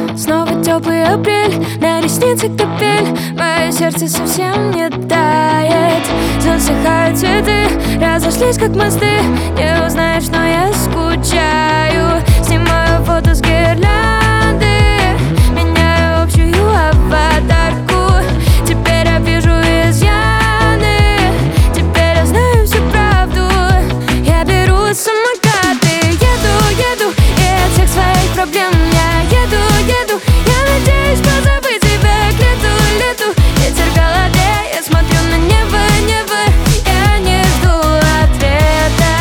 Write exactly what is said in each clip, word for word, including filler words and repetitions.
Снова теплый апрель, на ресницах капель. Мое сердце совсем не тает. Засыхают цветы, разошлись как мосты. Не узнаешь, но я скучаю. Снимаю фото с гирлянды, меняю общую аватарку. Теперь я вижу изъяны, теперь я знаю всю правду. Я беру самокаты, еду, еду, и от всех своих проблем я еду, еду. Я надеюсь позабыть тебя к лету, лету. Ветер в голове, я смотрю на небо, небо. Я не жду ответа.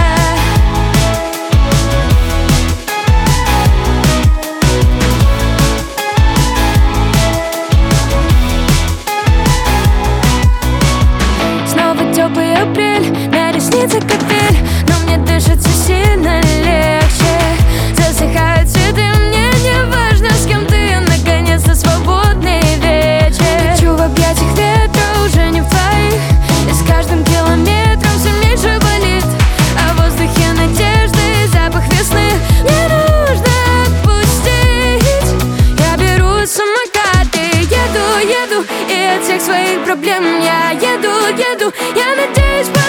Снова теплый апрель, на ресницах капель. Но мне дышится сильно легче. Засыхают цветы, мне не важно, с кем ты. Наконец-то свободный вечер. Лечу в объятиях ветра, уже не в твоих. И с каждым километром все меньше болит. А в воздухе надежда и запах весны. Не нужно отпустить. Я беру самокаты, еду, еду, и от всех своих проблем я еду, еду. Я надеюсь